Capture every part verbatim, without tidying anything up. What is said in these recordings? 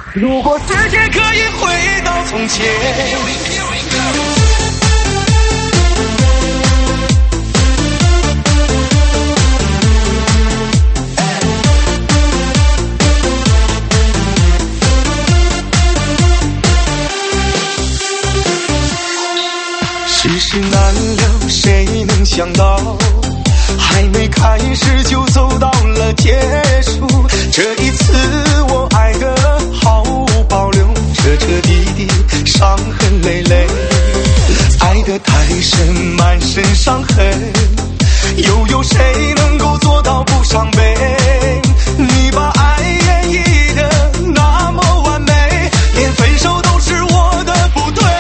如果时间可以回到从前，世事难料，谁能想到还没开始就走到了结束，这一次我爱的毫无保留，彻彻底底伤痕累累，爱得太深满身伤痕，又有谁能够做到不伤悲？你把爱演绎的那么完美，连分手都是我的不对。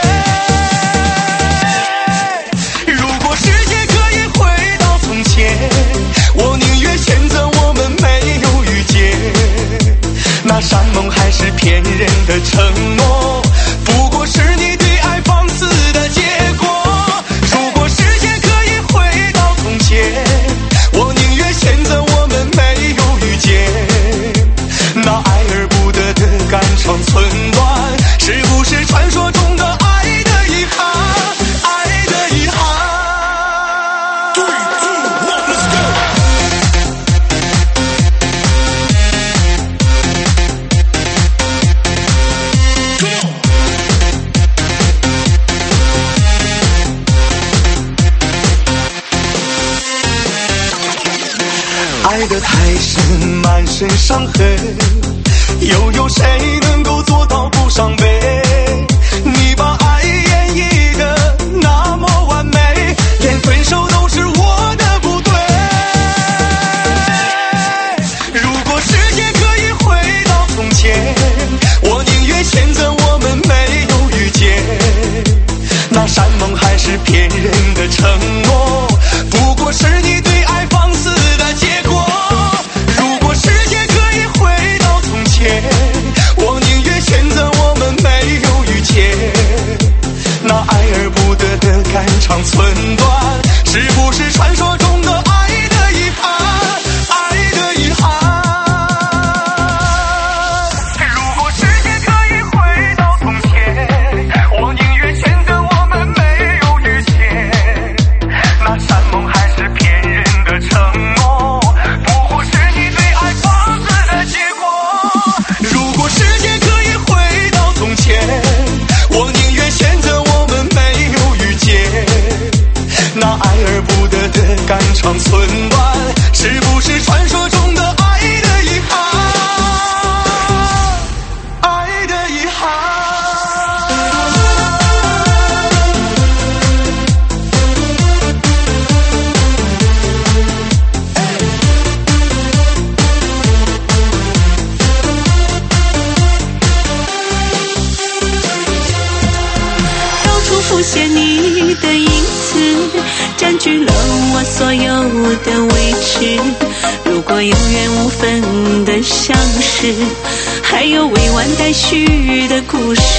如果世界可以回到从前，我宁愿选择我们没有遇见，那山盟还是骗人的承诺，不过是你对爱放肆的结果。如果时间可以回到从前，我宁愿选择我们没有遇见，那爱而不得的肝肠寸断，是不是传说中的爱的遗憾？爱的遗憾。爱得太深满身伤痕，又有谁能够做到不伤悲？你把爱演绎的那么完美，连分手都是我的不对。如果时间可以回到从前，我宁愿选择我们没有遇见，那山盟还是骗人的承诺，不过是你对爱放肆的结果。如果时间可以回到从前，我宁愿选择我们没有遇见，那爱而不得的肝肠寸断，是不是传说中的爱的遗憾？爱的遗憾。如果时间可以回到从前，我宁愿选择我们没有遇见，那山盟还是骗人的承诺，不过是你对爱放肆的结果。如果时间可以回到从前，我宁愿选择我们没有遇见，那爱而不得的肝肠寸断，是不是传说中的爱的遗憾？爱的遗憾。 到处浮现你的影子，占据了我所有的位置。如果有缘无分的相识，还有未完待续的故事。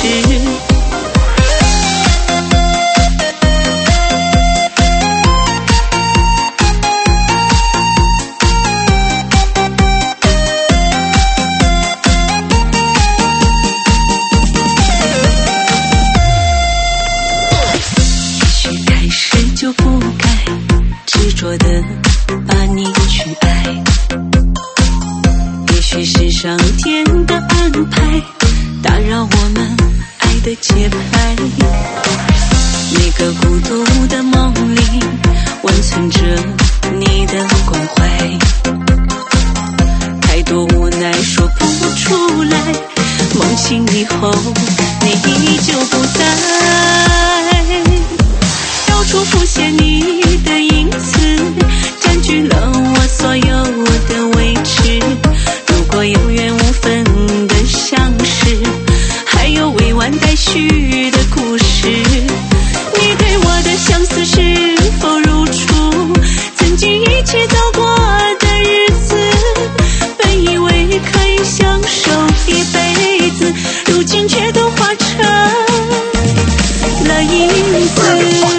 就不该执着的把你去爱，也许是上天的安排，打扰我们爱的节拍。每个孤独的梦里温存着你的关怀，太多无奈说不出来，梦醒以后你依旧不在，到处浮现你的影子，占据了我所有的位置。如果有缘无分的相识，还有未完待续的故事。你对我的相思是否如初？曾经一起走过的日子，本以为可以相守一辈子，如今却都化成了影子。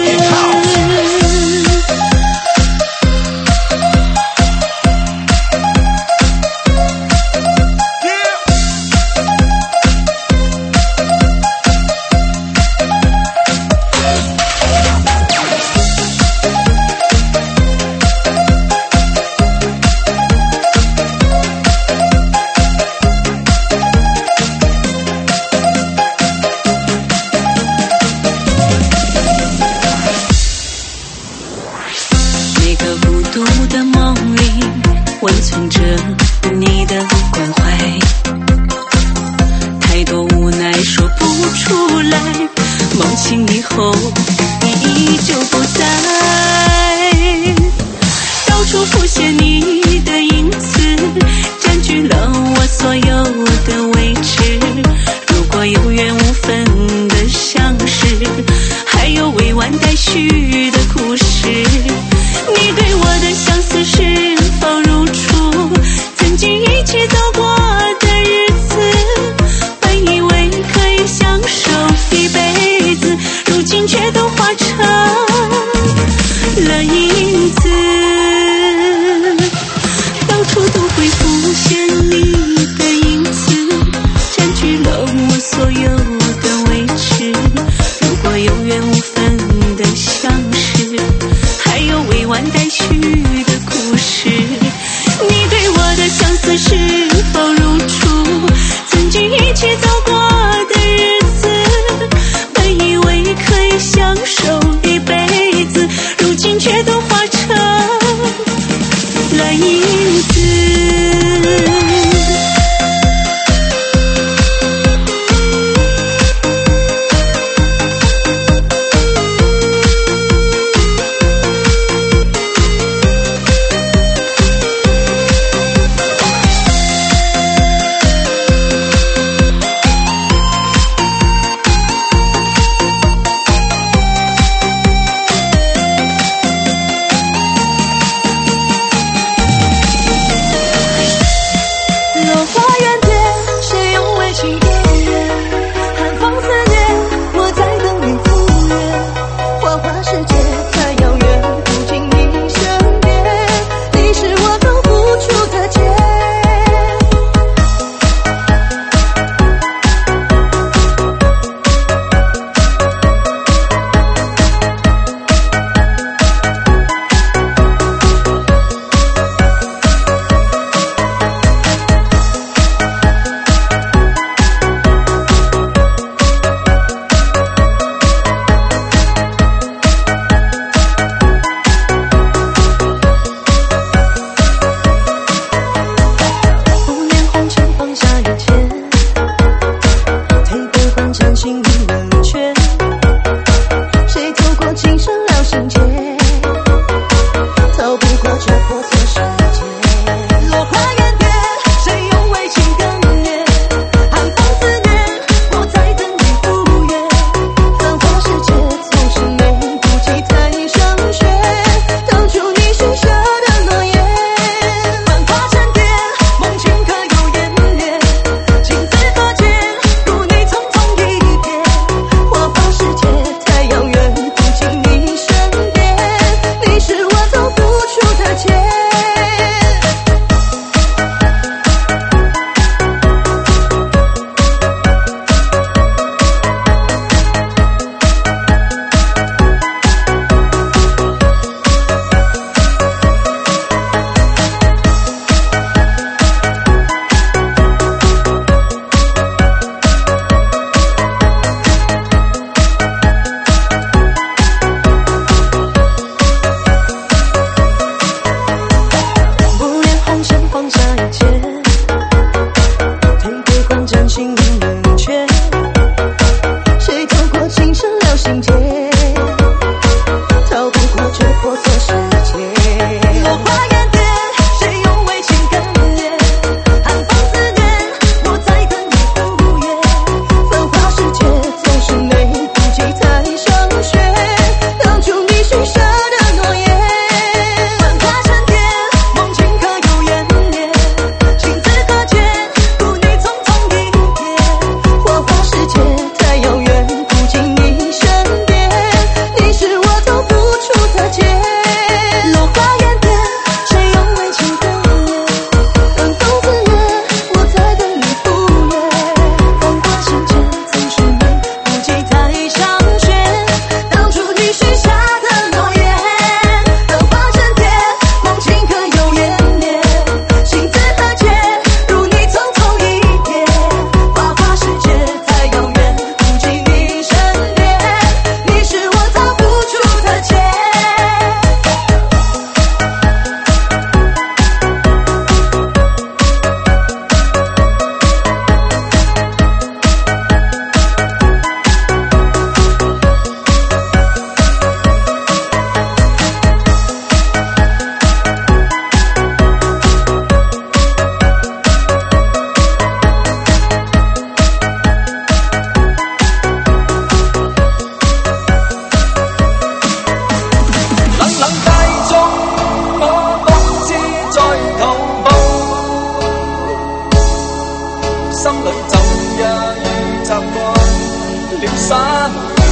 心里就也已习惯了散。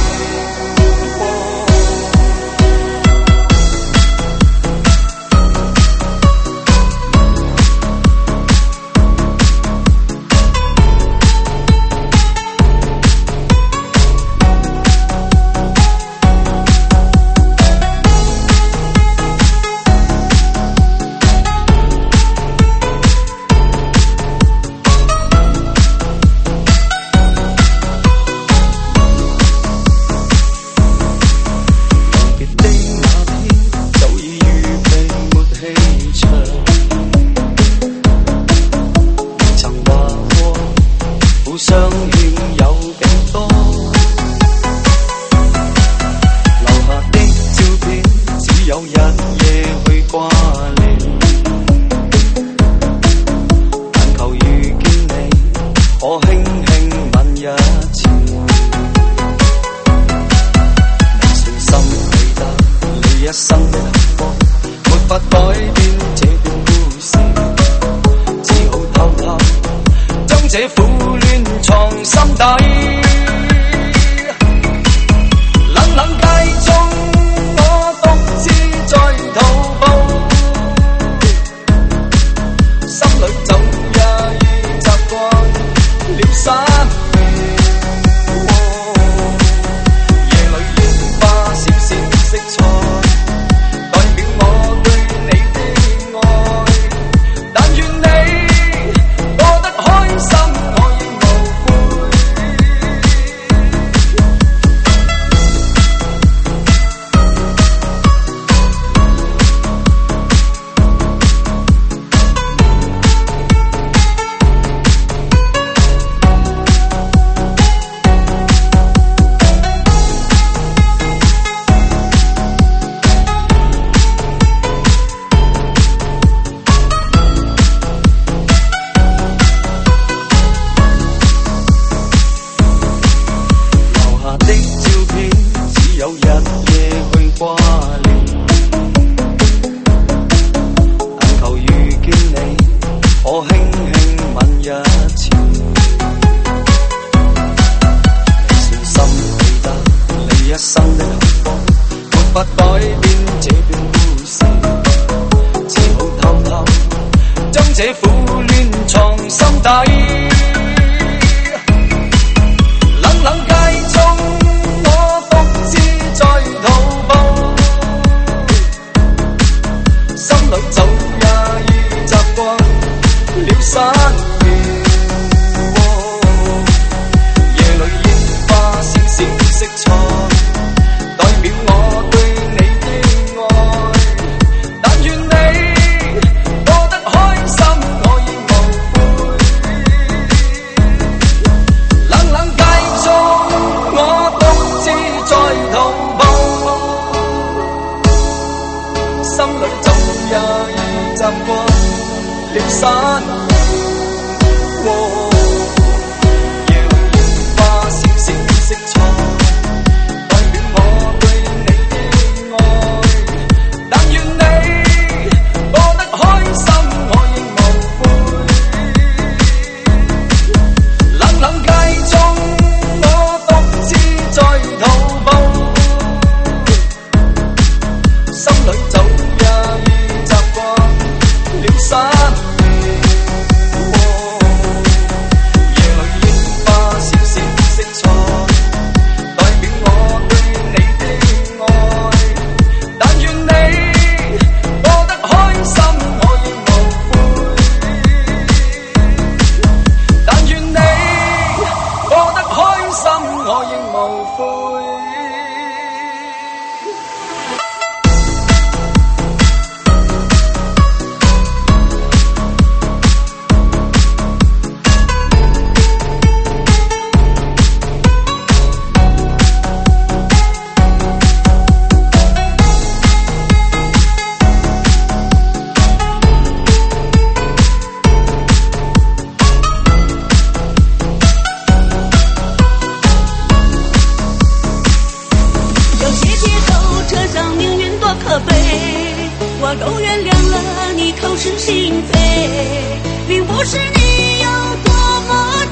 我都原谅了你口是心非，并不是你有多么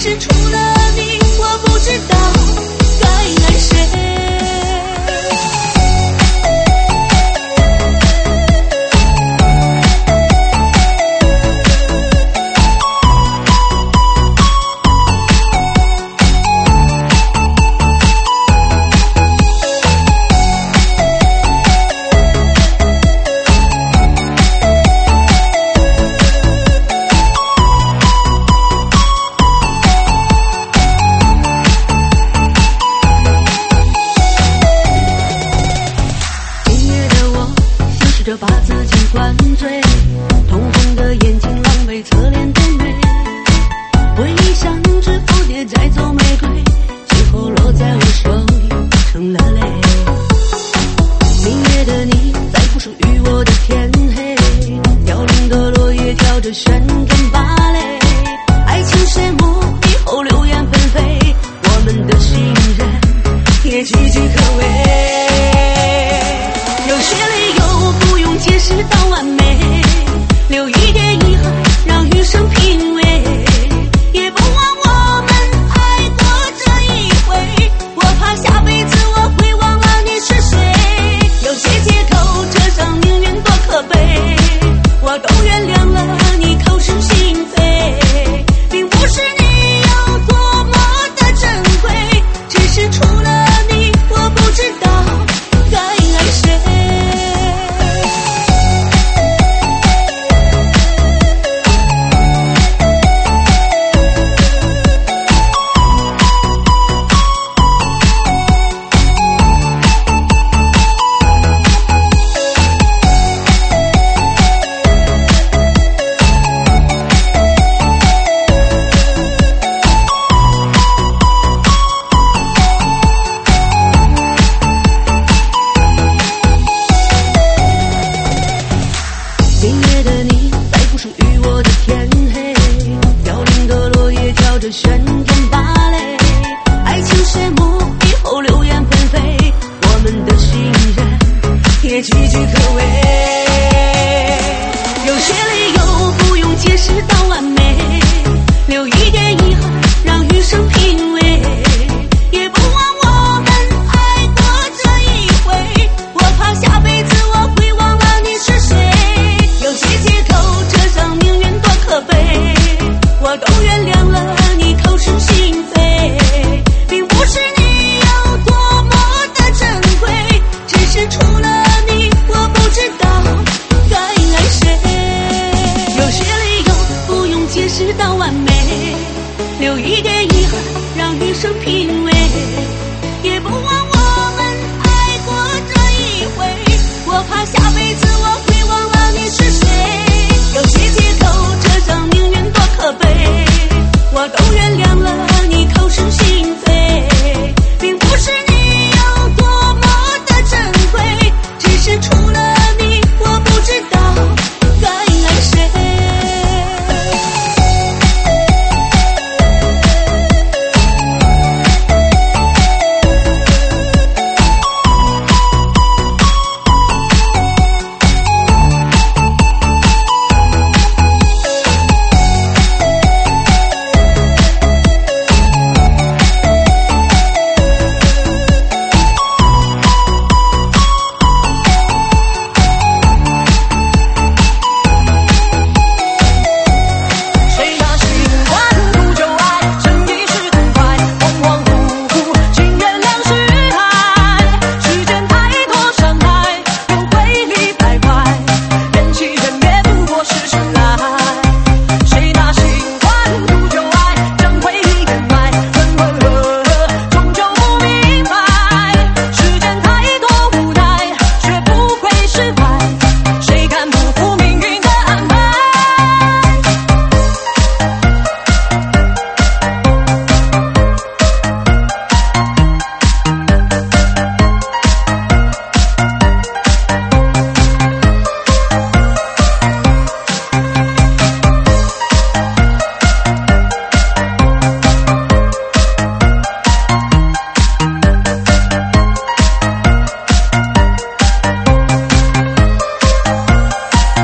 是除了你，我不知道该爱谁。把自己灌醉，通红的眼睛狼狈侧脸的美，回忆像只蝴蝶在走玫瑰，最后落在我手里成了泪。明夜的你在不属于我的天黑，凋零的落叶跳着旋转芭蕾，爱情谢幕以后流言纷飞，我们的信任也岌岌可危。有些理由不用解释到完美，留一点遗憾让余生品味，也不忘我们爱过这一回，我怕下辈子我会忘了你是谁。有些借口这伤宁愿多可悲，我都原谅了你口是心非，并不是你有多么的珍贵，只是除了你我不知道该爱谁。旋转芭蕾，爱情谢幕以后流言纷飞，我们的信任也岌岌可危。有些理由不用解释到完美，留一点遗憾让余生品味，也不忘我们爱过这一回，我怕下辈子我会忘了你是谁。有些借口这伤宁愿多可悲，我都原谅了你口是心非，并不是你有多么的珍贵，只是除了你我不知道该爱谁。有些理由不用解释到完美，留一点遗憾让余生品味，也不忘我们爱过这一回，我怕下辈子我会忘了你是谁。有些借口这伤宁愿多可悲，我都原谅了你口是心非，并不是你有多么的珍贵，只是除了你我不知道该爱谁。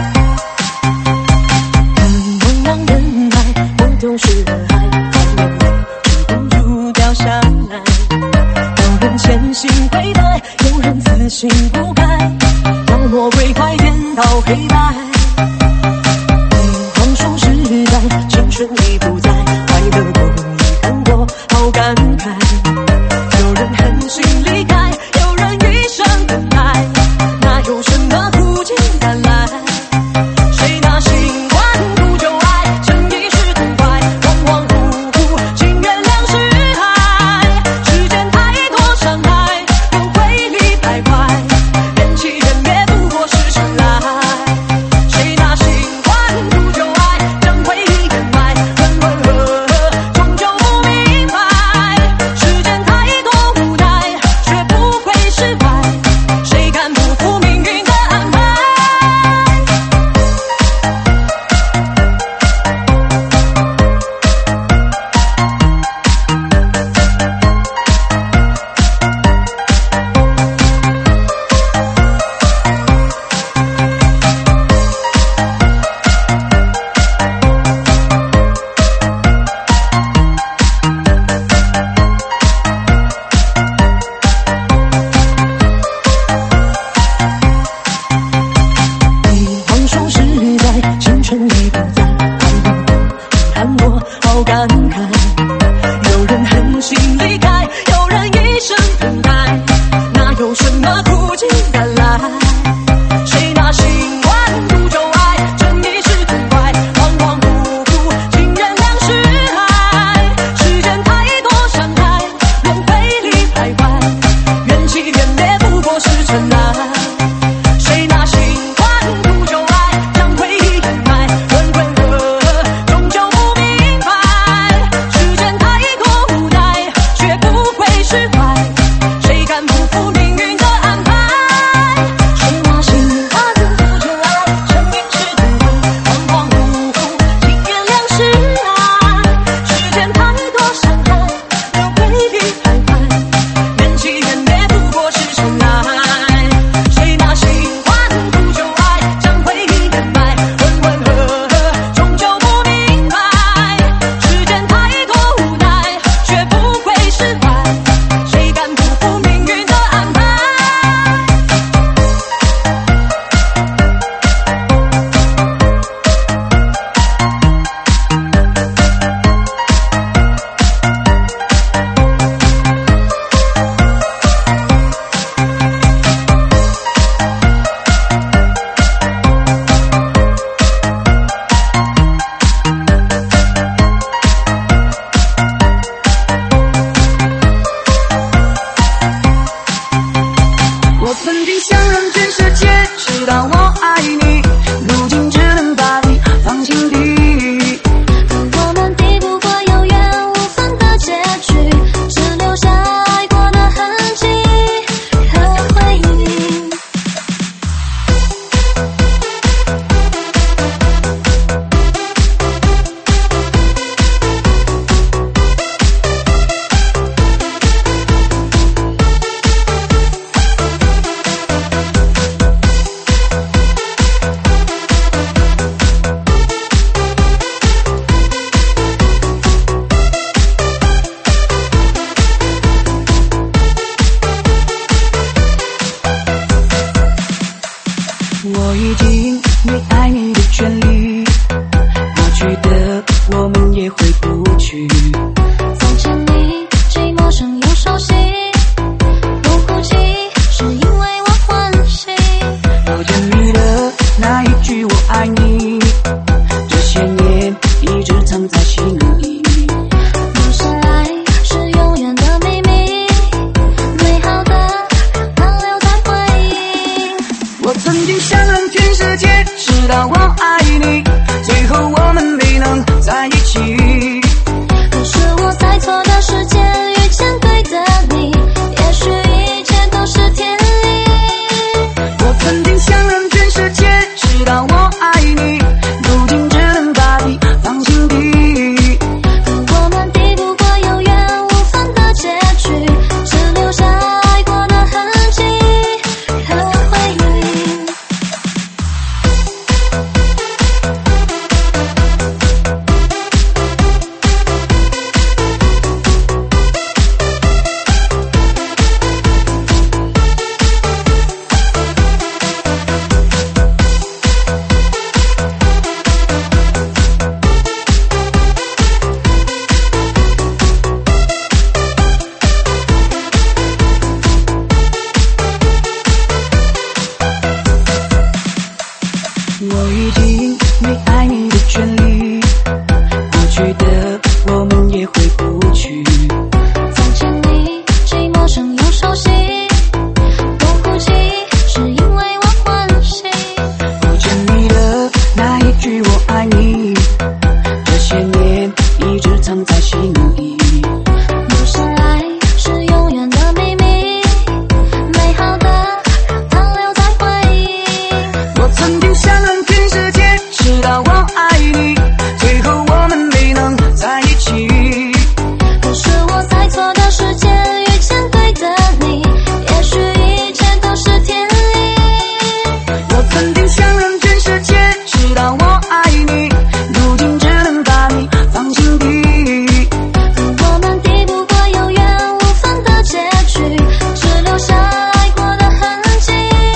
是爱，还有春已不在，快乐都已看过，好感慨。有人狠心离开，有人一生等待，哪有什么苦尽甘来？谁拿心换土就爱，真意是痛快，恍恍惚惚，请原谅是爱。世间太多伤害，轮回里徘徊，缘起缘灭不过是尘埃。谁拿心换土就爱，将回忆掩埋，分分合合，终究不明白。世间太多无奈，学不会释怀，谁敢不负命运的安排？你昂首时代，青春已不在，快乐都已看过，好感慨。有人狠心离开，有人一生等待，哪有什么苦尽甘来？谁拿心换土就爱，真意是痛快，恍恍惚惚，请原谅是爱。世间太多伤害，轮回里徘徊，缘起缘灭不过是尘埃。谁拿心换土就爱，将回忆掩埋，分分合合，终究不明白。 藏在心里。 有些爱是永远的秘密，美好的它留在回忆。 我曾经想让全世界知道我爱你，最后我们没能在一起。 可是我在错的时间遇见对的你，也许一切都是天意。 我曾经想让全世界知道我爱你，如今只能把你放心底。 我们抵不过有缘无分的结局，只留下爱过的痕迹。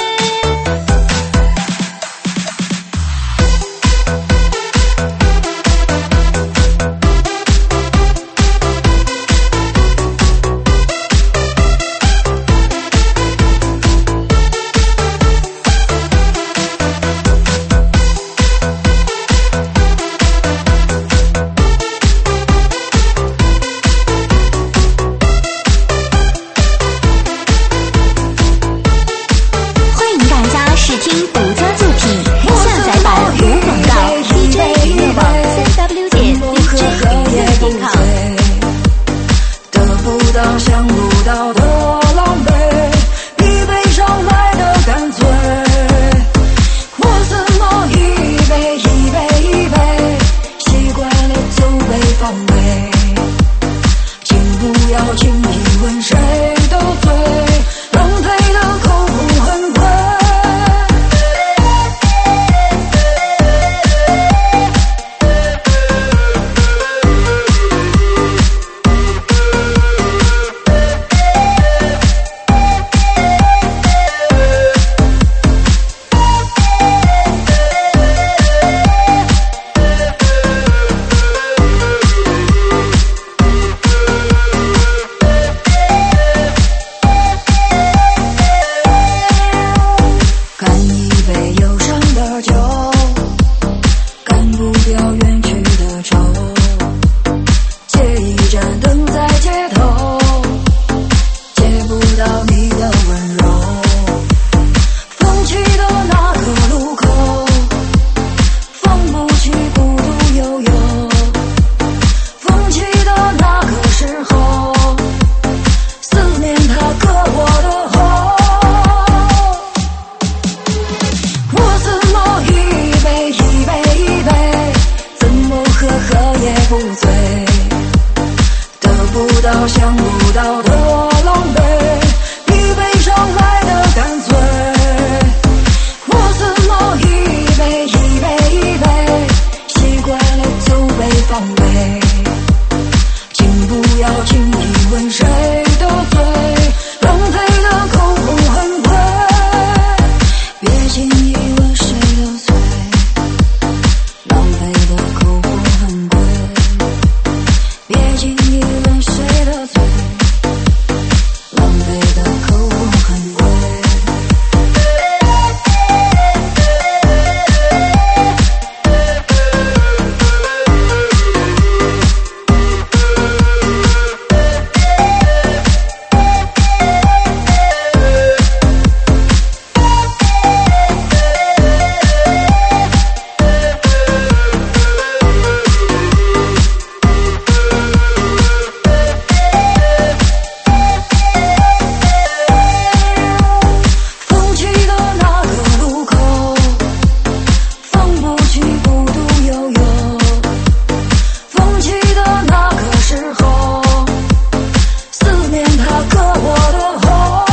欢迎大家试听独家作品，下载版无广告 D J 音乐网三 w 点 D J 音乐点 com。 得不到想不到的狼狈，比悲伤来的干脆。我怎么一杯一杯一杯，习惯了就被防备。请不要轻易问谁的罪，浪费的口红很贵。干一杯忧伤的酒，干不掉远去的愁。借一盏灯在街头，借不到你的温柔。放弃的那个路口，放不起孤独悠悠。放弃的那个时候，思念它割我的喉。我怎么一杯一杯一杯，怎么喝喝也不醉。得不到想不到的狼狈，比悲伤来的干脆。我怎么一杯一杯一杯，习惯了就被防备。请不要轻易问谁的罪，浪费的口红很贵。别轻易问谁的罪，浪费的口红很贵。别轻易问谁的罪，浪费的口红很贵。放弃的那个路口，放不起孤独悠悠。放弃的那个时候，思念它割我的喉。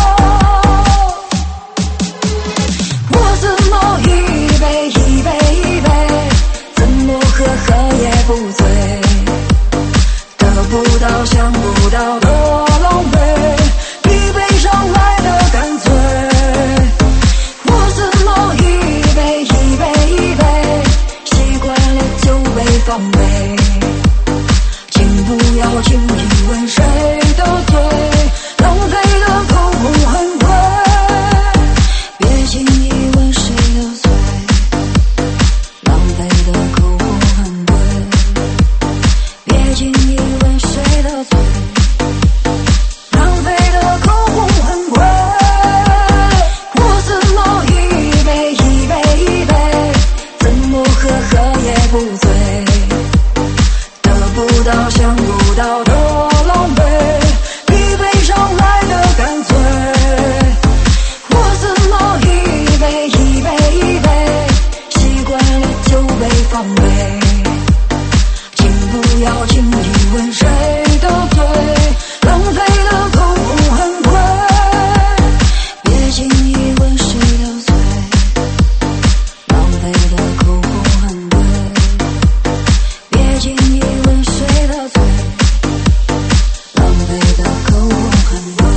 我怎么一杯一杯一杯，怎么喝喝也不醉。得不到想不到的狼狈，比悲伤来的干脆。我怎么一杯一杯一杯，习惯了就被防备。请不要轻易问谁的罪，浪费的口红很贵。别轻易问谁的罪，浪费的口红很贵。别轻易问谁的罪，浪费的口红很贵。我怎么一杯一杯一杯，怎么喝喝也不醉。得不到想不到的狼狈，比悲伤来的干脆。我怎么一杯一杯一杯，习惯了就被防备，请不要轻易问谁的罪，浪费的口红很贵，别轻易问谁的罪，浪费的口红很贵，别轻易问谁的罪，浪费的口红很贵。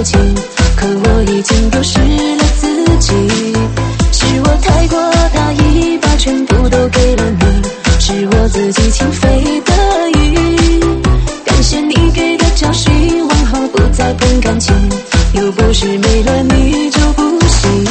清，可我已经丢失了自己。是我太过大意，把全部都给了你，是我自己情非得已。感谢你给的教训，往后不再碰感情，又不是没了你就不行。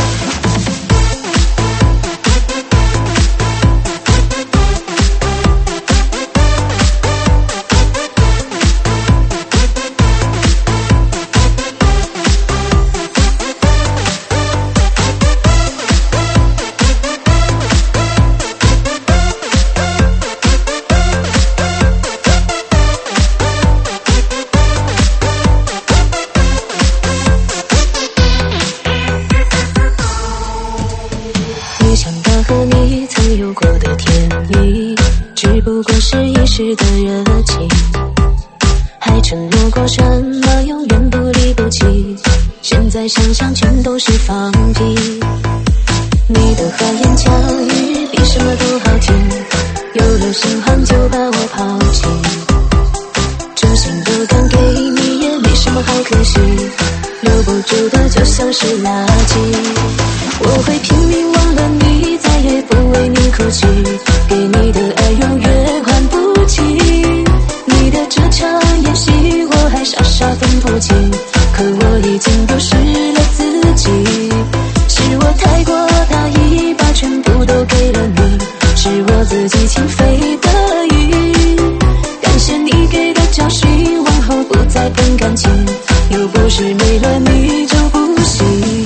没想到和你曾有过的甜蜜，只不过是一时的热情，还承诺过什么永远不离不弃，现在想想全都是放屁。你的花言巧语比什么都好听，有了新欢就把我抛弃，真心都敢给你也没什么好可惜，留不住的就像是垃圾。我会拼命忘了你，再也不为你哭泣，给你的爱永远还不起。你的这场演戏我还傻傻分不清，可我已经丢失了自己。是我太过大意，把全部都给了你，是我自己情非得已。感谢你给的教训，往后不再碰感情，又不是没了你就不行。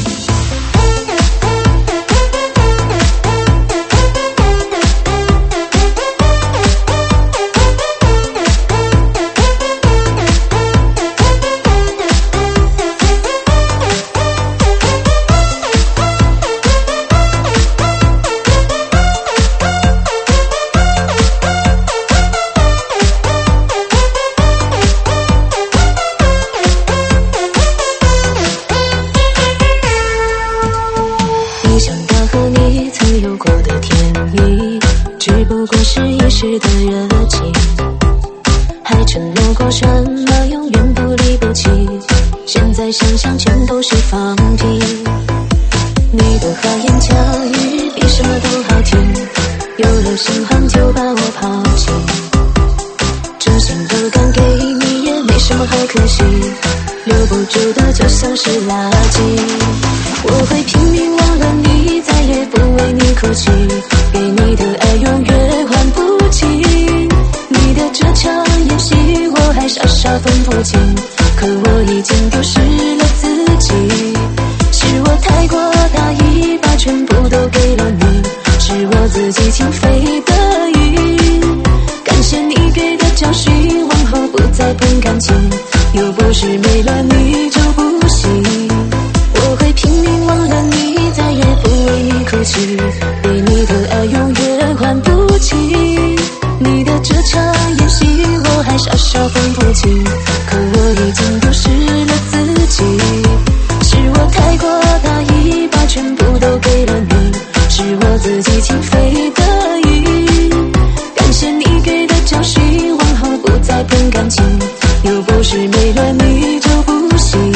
没想到和你曾有过的甜蜜，只不过是一时的热情，还承诺过什么永远不离不弃，现在想想全都是放屁。你的花言巧语比什么都好听，有了新欢就把我抛弃，真心都敢给你也没什么好可惜，留不住的就像是垃圾。我会拼命忘了你，再也不为你哭泣，给你的爱永远还不起。你的这场演戏我还傻傻分不清，可我已经丢失了自己。是我太过大意，把全部都给了你，是我自己情非得已。感谢你给的教训，往后不再碰感情，又不是没了你就不行。我会拼命忘了你，再也不为你哭泣，给你的爱永远还不起。你的这场演戏我还傻傻分不清，可我已经丢失了自己。是我太过大意，把全部都给了你，是我自己情非得已。感谢你给的教训，往后不再碰感情，又不是没了你就不行。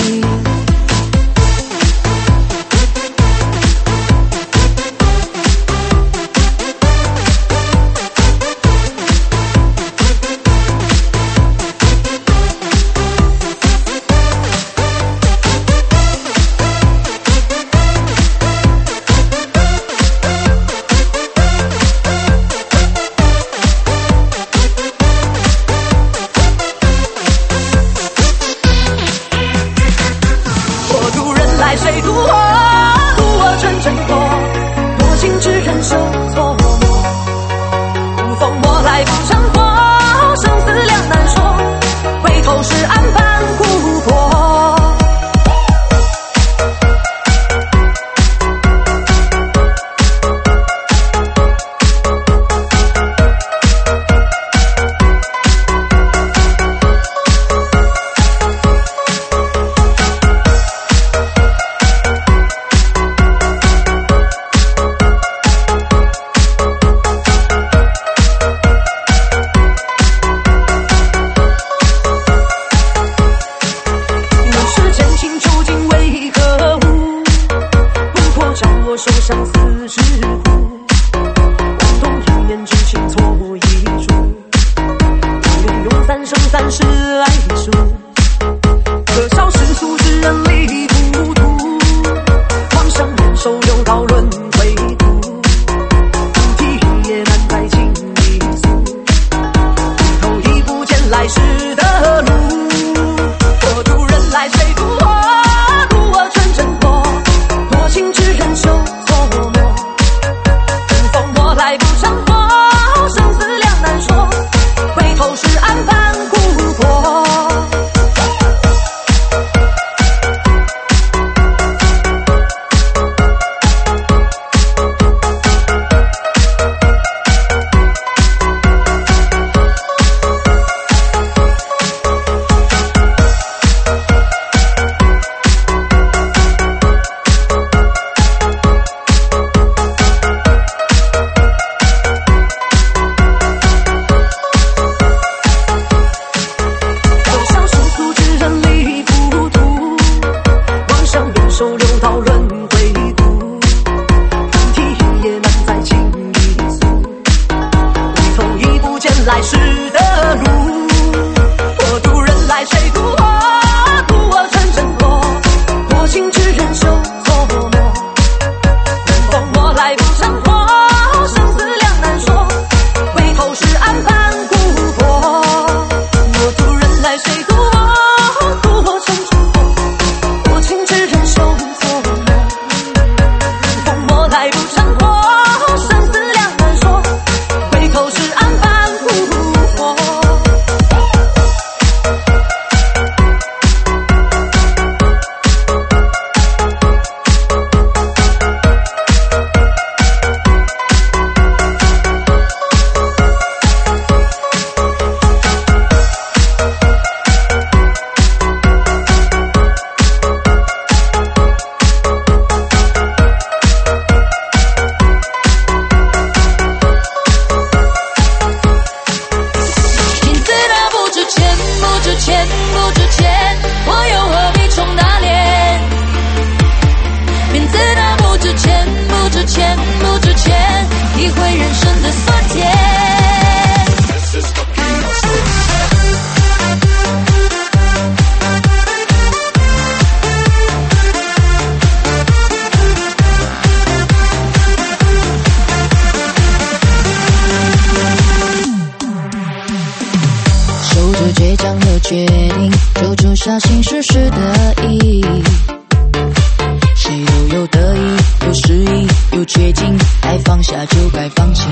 意，谁都有得意，有失意，有绝境，该放下就该放弃。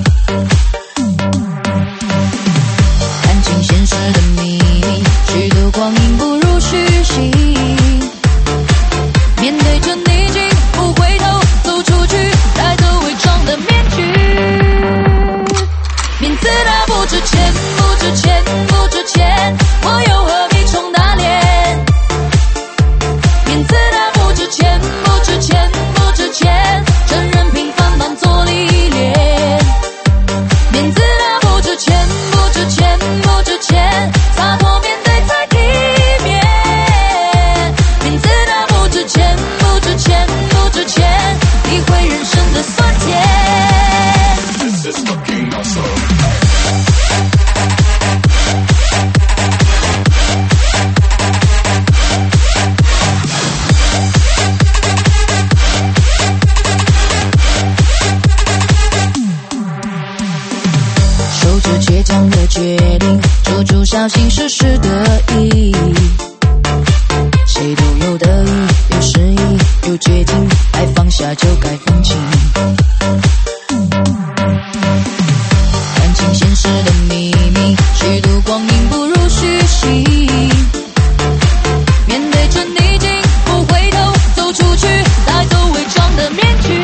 看清现实的秘密，虚度光阴不如虚席。面对着逆境不回头，走出去带着伪装的面具。面子它不值钱，不值钱，不值钱，我又何必充大脸？面子它不值钱，不值钱，不值钱，承认平凡当作历练。面子它不值钱，不值钱，不值钱，洒脱面对才体面。面子它不值钱，不值钱，不值钱，体会人生的酸甜。This is fucking awesome.守着倔强的决定，处处小心时时得意。谁都有得意，有失意，有绝境，该放下就该放弃。看清现实的秘密，虚度光阴不如虚席。面对着逆境不回头，走出去带走伪装的面具。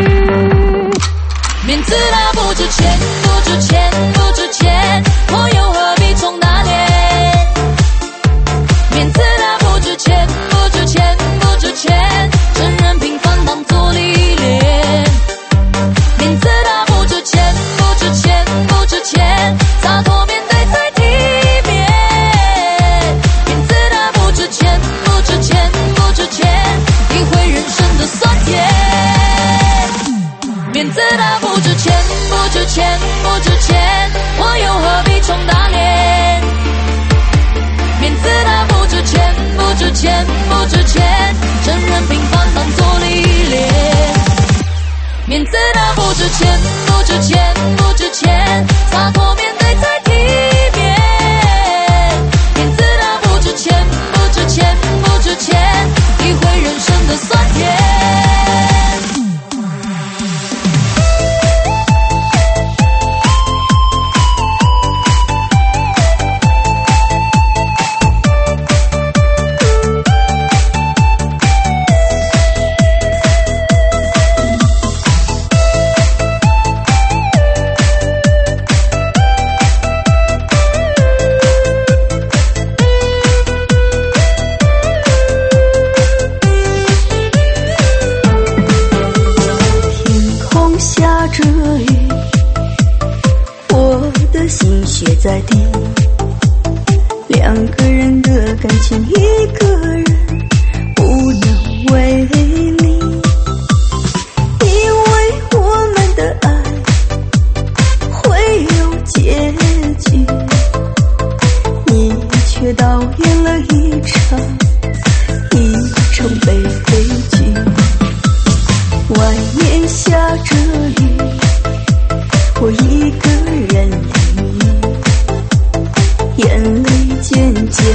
面子它不值钱，不值钱，不值钱，我又何必充大脸？面子它不值钱，不值钱，不值钱，承认平凡当作历练。面子它不值钱，不值钱，不值钱，洒脱面对才体面。面子它不值钱，不值钱，不值钱，体会人生的酸甜。面子它不值钱，不值钱，不值钱，我又何必充大脸？面子它不值钱，不值钱，不值钱，承认平凡当作历练。面子它不值钱，不值钱，不值钱，洒脱面对才体面。面子它不值钱，不值钱，不值钱，体会人生的酸甜。 在地，两个人的感情，一个人不能为力，因为我们的爱会有结局，你却导演了一场一场悲剧。外面下着雨，我一个人眼泪渐渐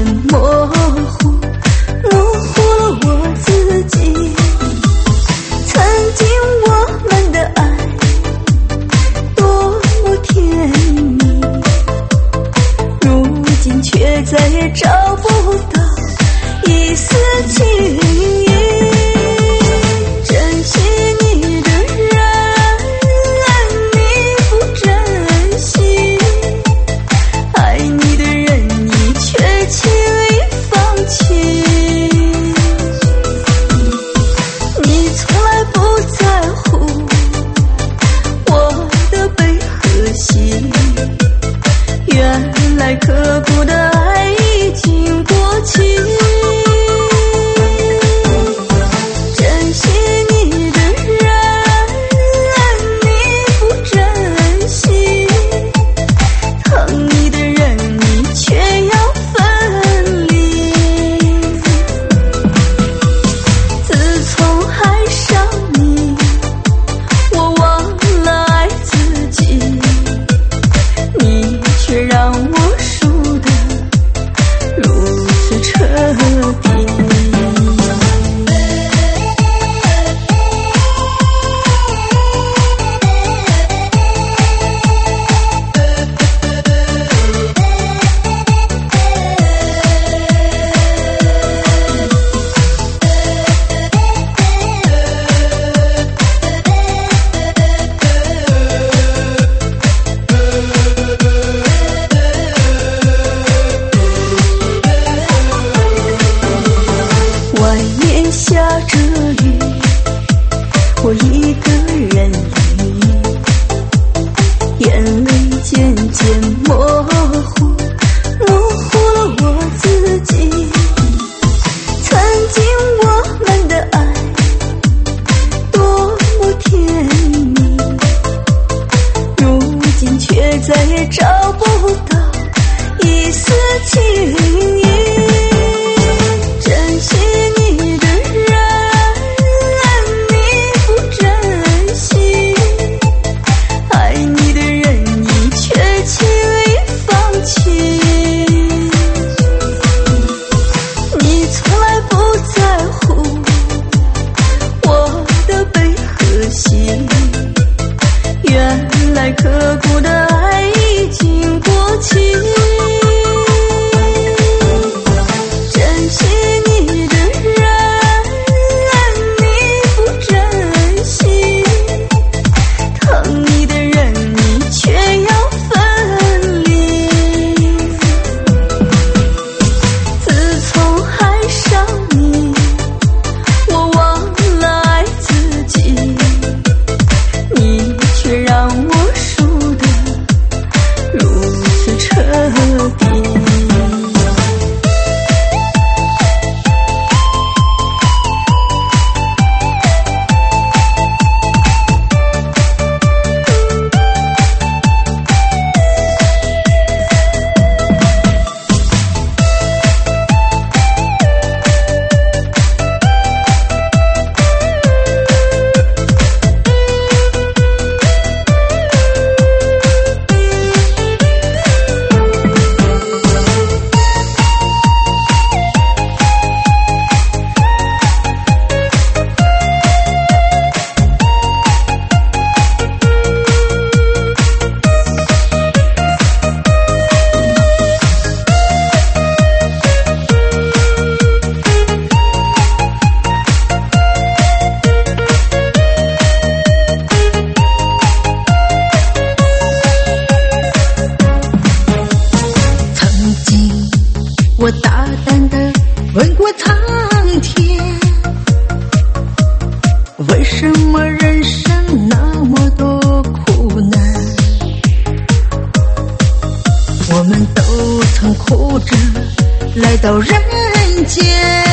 到人间，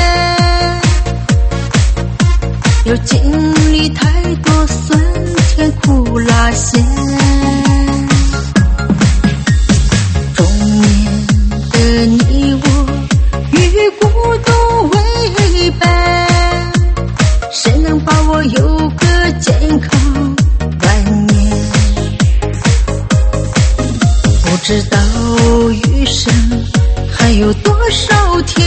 要经历太多酸甜苦辣咸。中年的你我与孤独为伴，谁能把我有个健康晚年？不知道余生还有多少天，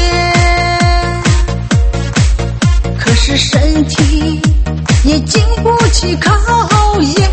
可是身体也经不起考验。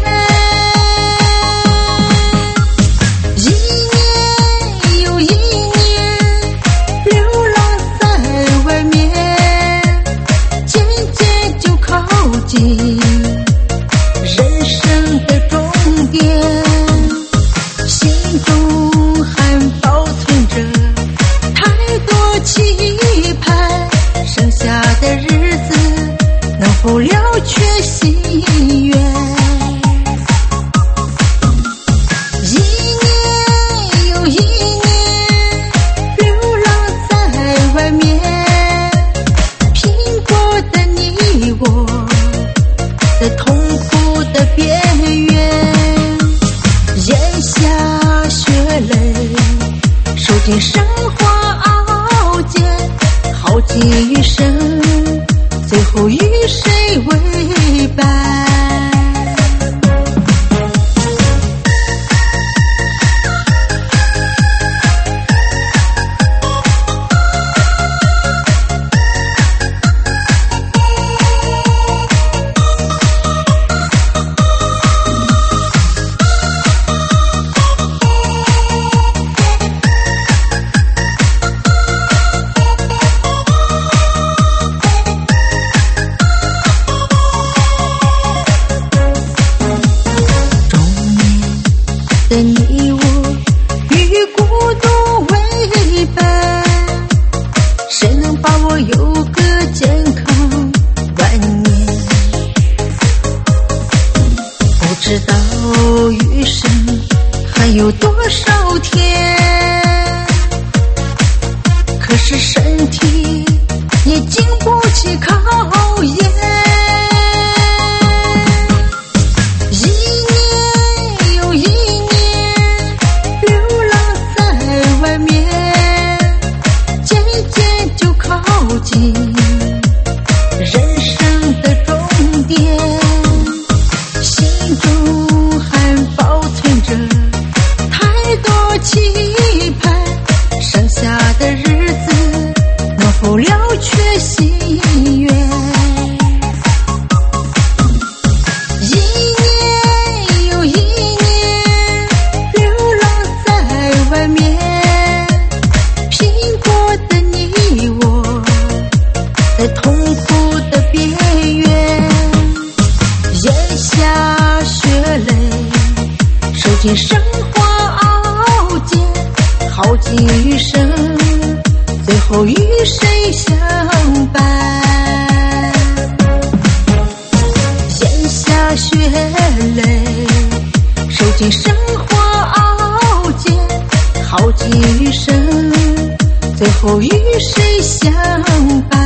一年又一年流浪在外面，渐渐就靠近人生的终点，心中还保存着太多期盼，剩下的日子能否了却心愿？一年又一年流浪在外面，拼过的你我在痛苦的边缘，咽下血泪，受尽生活熬煎，耗尽余生，最后与谁为伴？的你我与孤独为伴，谁能把我有个健康晚年？不知道余生还有多少天，可是身体也经不起考验。人生的终点，心中还保存着太多期盼，剩下的日子能否了却心愿？一年又一年流浪在外面，拼过的你我在痛苦的边缘，咽下血泪，受尽生活熬煎，耗尽余生，最后与谁相伴？咽下血泪，受尽生活熬煎，耗尽余生，最后与谁相伴？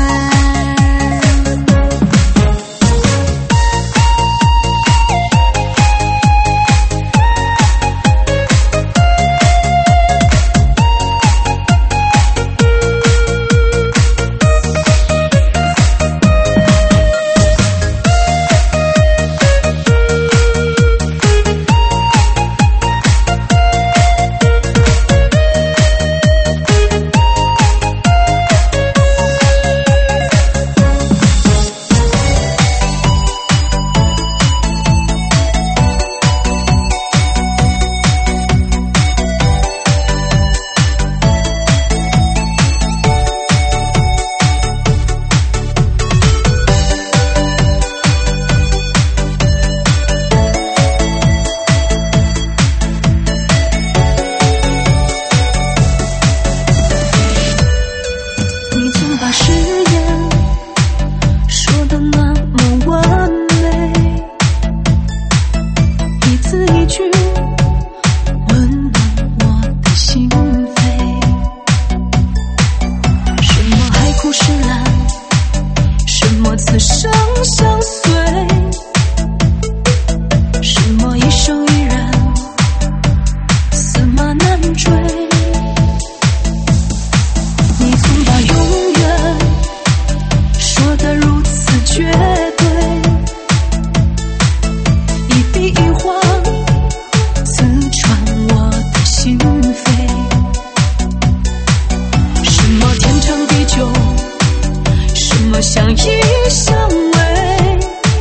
么相依相偎，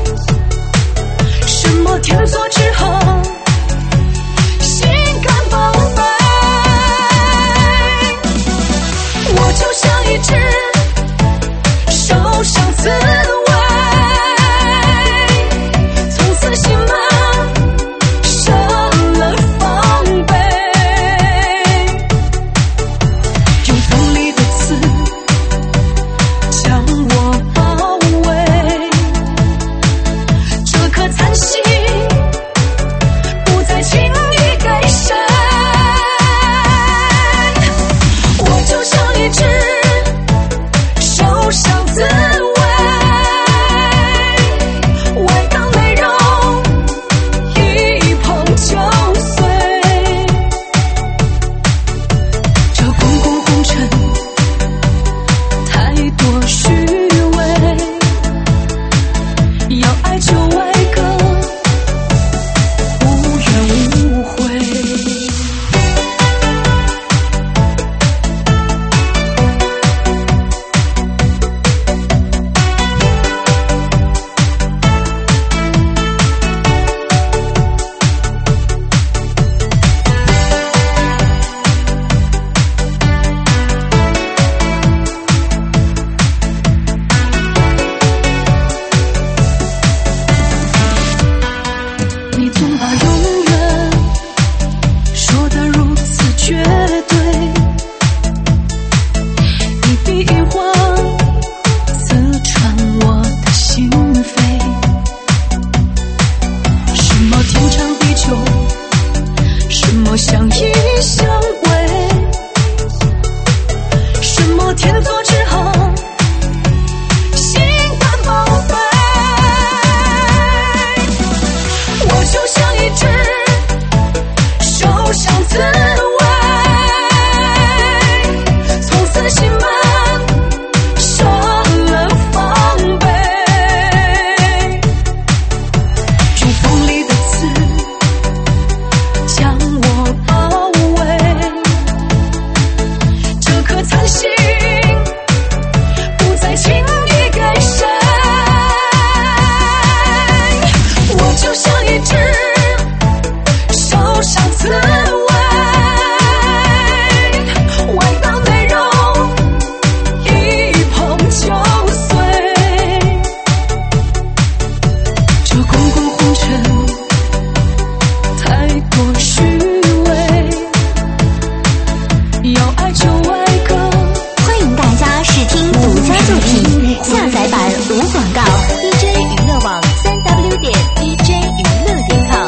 什么天作之合，心肝宝贝。我就像一只受伤刺猬，从此心门生了防备，用锋利的刺将我包围，这颗残心不再轻易给谁。我就像一只受伤刺猬，外当内容一碰就碎，这滚滚红尘太多虚伪，要爱就爱个无怨无悔。你总把永远说得如此绝对，一笔一画刺穿我的心扉。什么天长地久，什么相依相偎，什么天作之合，心肝宝贝。我就像一只受伤刺猬，从此心门生了防备，用锋利的刺将我包围，这颗残心不再轻易给谁。我就像一只受伤刺猬，外当内容一碰就碎，这滚滚红尘太多虚伪，要爱就爱个欢迎大家试听独家作品，下载版无广告 ，D J 娱乐网三 W 点 D J 娱乐点 com。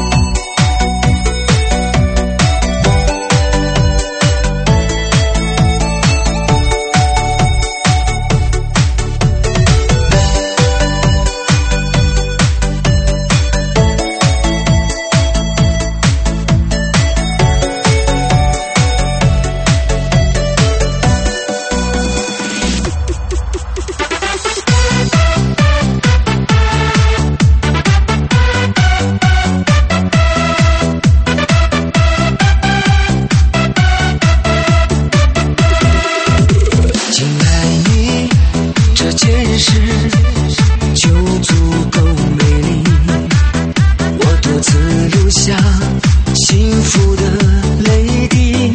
敬爱你这件事就足够美丽，我独自留下幸福的泪滴，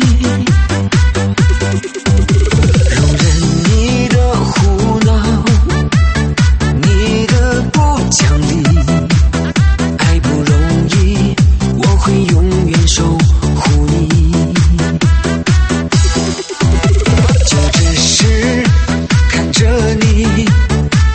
容忍你的胡闹，你的不讲理，爱不容易，我会永远守护你。就只是看着你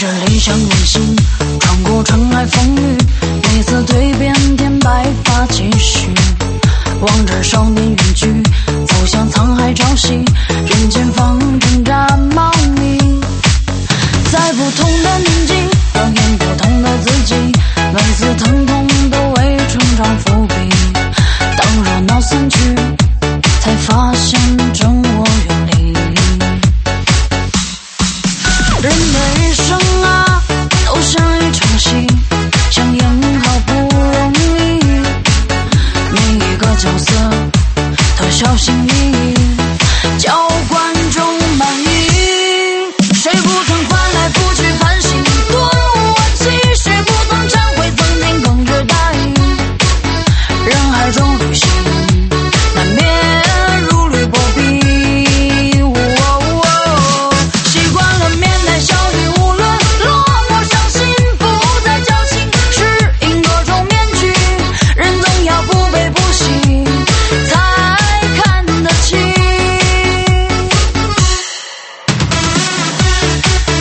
着理想远行，穿过尘埃风雨，每次蜕变天白发继续，望着少年远去，走向沧海潮汐，人间放挣扎茂密，在不同的年纪表演不同的自己，每次疼痛都为成长伏笔，当热闹散去，才发现真我远离。人的一生啊，都像一场戏，想演好不容易，每一个角色都小心翼翼，叫观众满意。谁不曾翻来覆去反省，顿悟惋惜，谁不曾忏悔，曾经更觉大意。人海中旅行，难免如履薄冰。习惯了面带笑语，无论落寞伤心，不再矫情，适应各种面具。人总要不悲不喜，才看得清。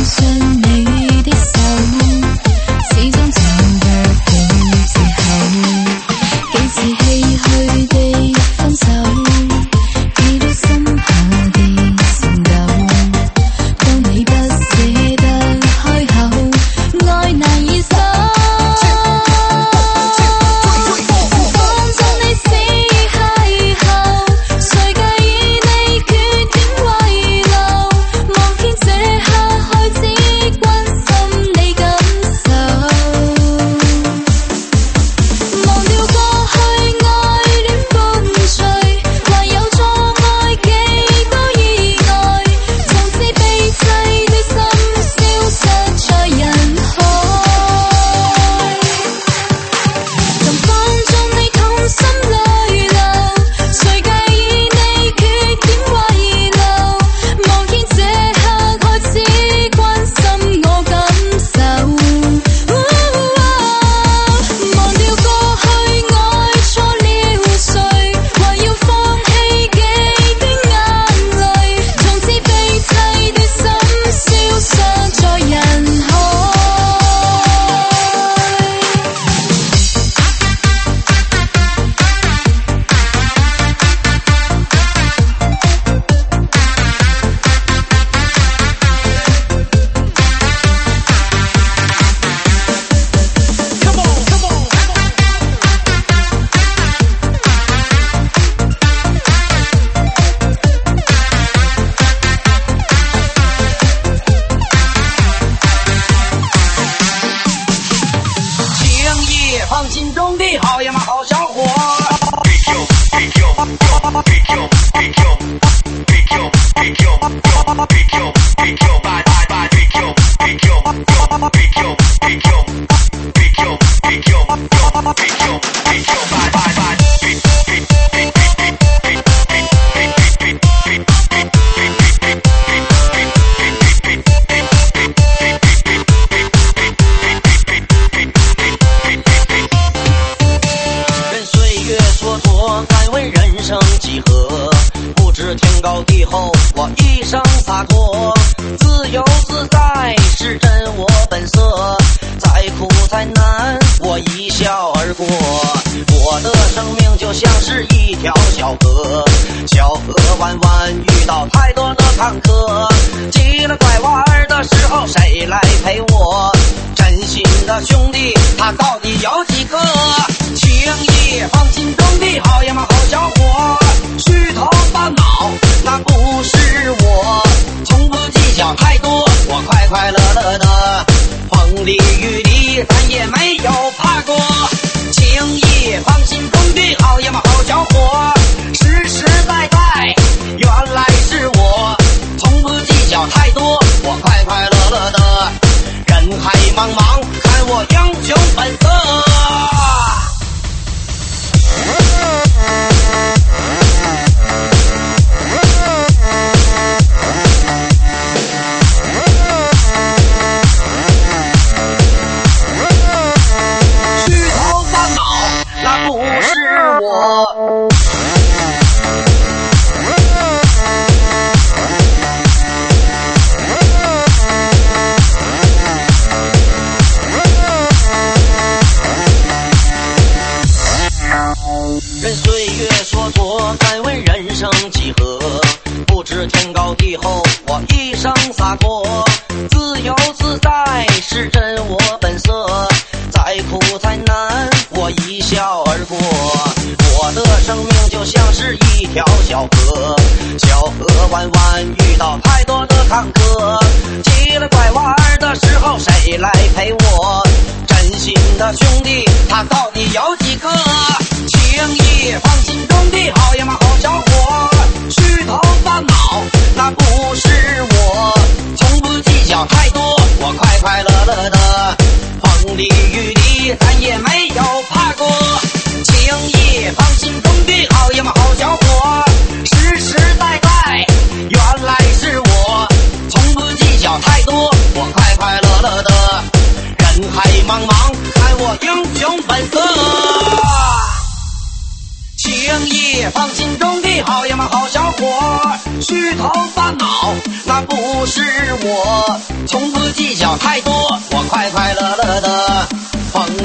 虚头烦恼，那不是我，从不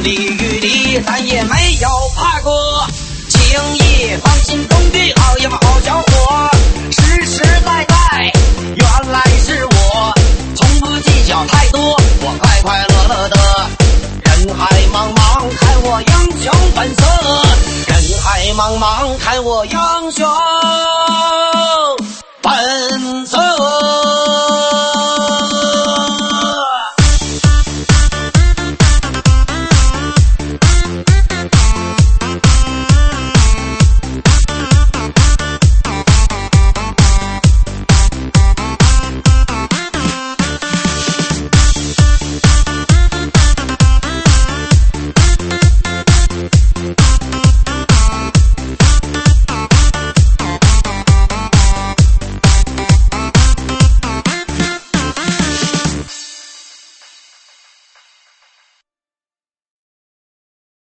风里雨里，咱也没有怕过。轻易放心中的好呀好小伙，世世代代原来是我，从不计较太多，我快快乐乐的。人海茫茫，看我英雄本色。人海茫茫，看我英雄本色。